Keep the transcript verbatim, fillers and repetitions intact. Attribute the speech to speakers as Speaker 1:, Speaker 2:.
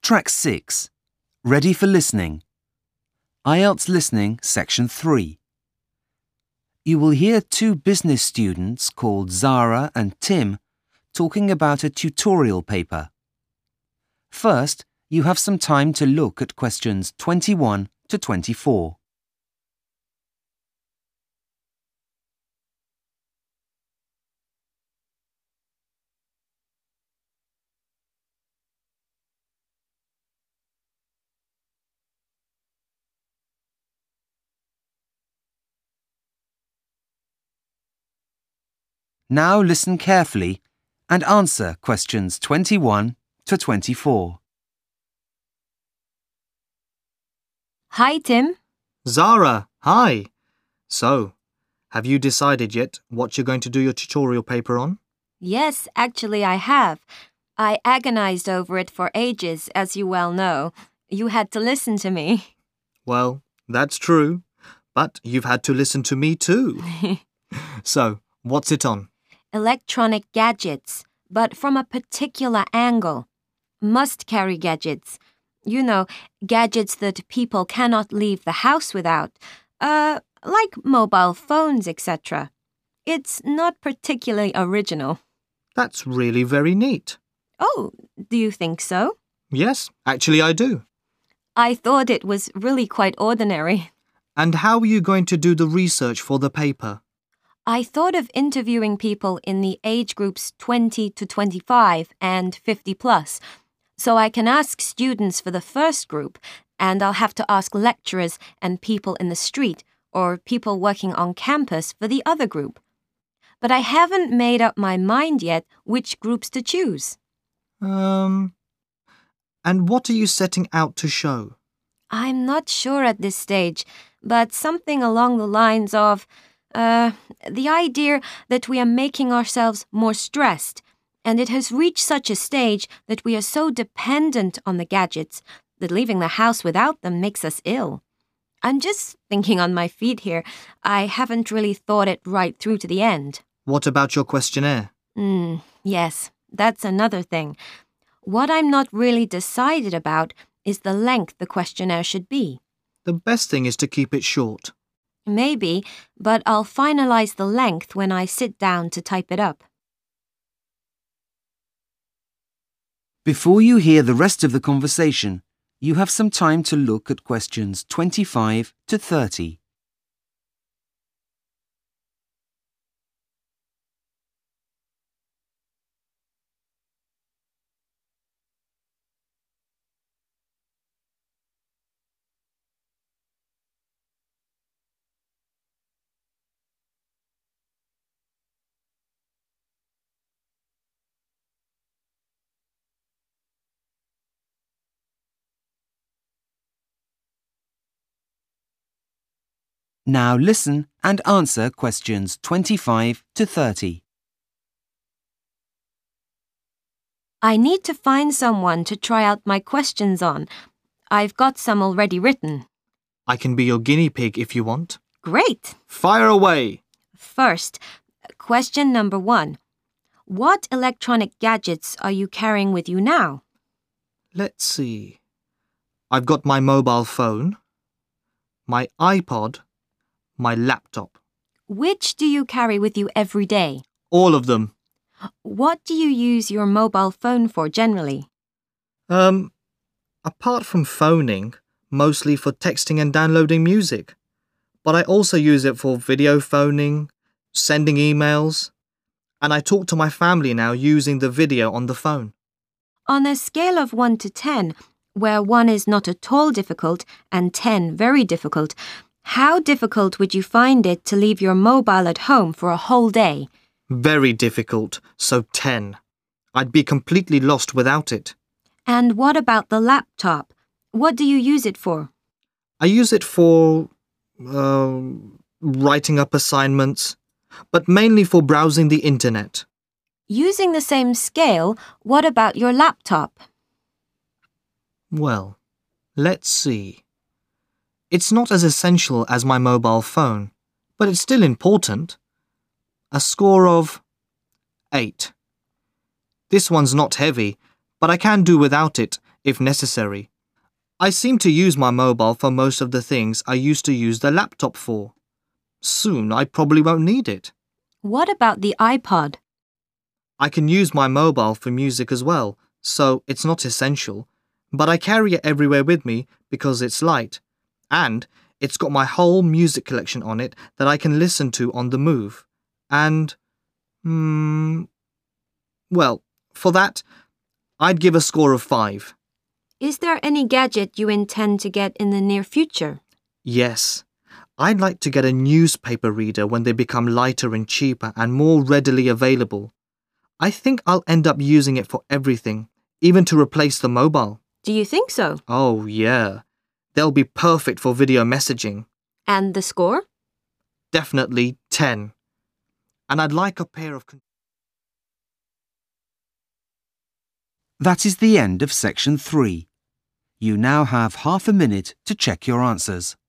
Speaker 1: Track six. Ready for listening. I E L T S Listening, Section three. You will hear two business students called Zara and Tim talking about a tutorial paper. First, you have some time to look at questions twenty-one to twenty-four. Now listen carefully and answer questions twenty-one to twenty-four.
Speaker 2: Hi, Tim.
Speaker 3: Zara, hi. So, have you decided yet what you're going to do your tutorial paper on?
Speaker 2: Yes, actually I have. I agonized over it for ages, as you well know. You had to listen to me.
Speaker 3: Well, that's true, but you've had to listen to me too. So, what's it on?
Speaker 2: Electronic gadgets, but from a particular angle. Must-carry gadgets. You know, gadgets that people cannot leave the house without. Uh, like mobile phones, et cetera. It's not particularly original.
Speaker 3: That's really very neat.
Speaker 2: Oh, do you think so?
Speaker 3: Yes, actually I do.
Speaker 2: I thought it was really quite ordinary.
Speaker 3: And how are you going to do the research for the paper?
Speaker 2: I thought of interviewing people in the age groups twenty to twenty-five and fifty plus, so I can ask students for the first group, and I'll have to ask lecturers and people in the street or people working on campus for the other group. But I haven't made up my mind yet which groups to choose.
Speaker 3: Um, and what are you setting out to show?
Speaker 2: I'm not sure at this stage, but something along the lines of Uh, the idea that we are making ourselves more stressed, and it has reached such a stage that we are so dependent on the gadgets that leaving the house without them makes us ill. I'm just thinking on my feet here. I haven't really thought it right through to the end.
Speaker 3: What about your questionnaire?
Speaker 2: Mm, yes, that's another thing. What I'm not really decided about is the length the questionnaire should be.
Speaker 3: The best thing is to keep it short.
Speaker 2: Maybe, but I'll finalize the length when I sit down to type it up.
Speaker 1: Before you hear the rest of the conversation, you have some time to look at questions twenty-five to thirty. Now listen and answer questions twenty-five to thirty.
Speaker 2: I need to find someone to try out my questions on. I've got some already written.
Speaker 3: I can be your guinea pig if you want.
Speaker 2: Great!
Speaker 3: Fire away!
Speaker 2: First, question number one. What electronic gadgets are you carrying with you now?
Speaker 3: Let's see. I've got my mobile phone, my iPod, my laptop.
Speaker 2: Which do you carry with you every day?
Speaker 3: All of them.
Speaker 2: What do you use your mobile phone for generally?
Speaker 3: Um, apart from phoning, mostly for texting and downloading music. But I also use it for video phoning, sending emails, and I talk to my family now using the video on the phone.
Speaker 2: On a scale of one to ten, where one is not at all difficult and ten very difficult, how difficult would you find it to leave your mobile at home for a whole day?
Speaker 3: Very difficult, so ten. I'd be completely lost without it.
Speaker 2: And what about the laptop? What do you use it for?
Speaker 3: I use it for uh, writing up assignments, but mainly for browsing the internet.
Speaker 2: Using the same scale, what about your laptop?
Speaker 3: Well, let's see. It's not as essential as my mobile phone, but it's still important. A score of eight. This one's not heavy, but I can do without it if necessary. I seem to use my mobile for most of the things I used to use the laptop for. Soon I probably won't need it.
Speaker 2: What about the iPod?
Speaker 3: I can use my mobile for music as well, so it's not essential, but I carry it everywhere with me because it's light, and it's got my whole music collection on it that I can listen to on the move. And, hmm, well, for that, I'd give a score of five.
Speaker 2: Is there any gadget you intend to get in the near future?
Speaker 3: Yes. I'd like to get a newspaper reader when they become lighter and cheaper and more readily available. I think I'll end up using it for everything, even to replace the mobile.
Speaker 2: Do you think so?
Speaker 3: Oh, yeah. They'll be perfect for video messaging.
Speaker 2: And the score?
Speaker 3: Definitely ten. And I'd like a pair of...
Speaker 1: That is the end of section three. You now have half a minute to check your answers.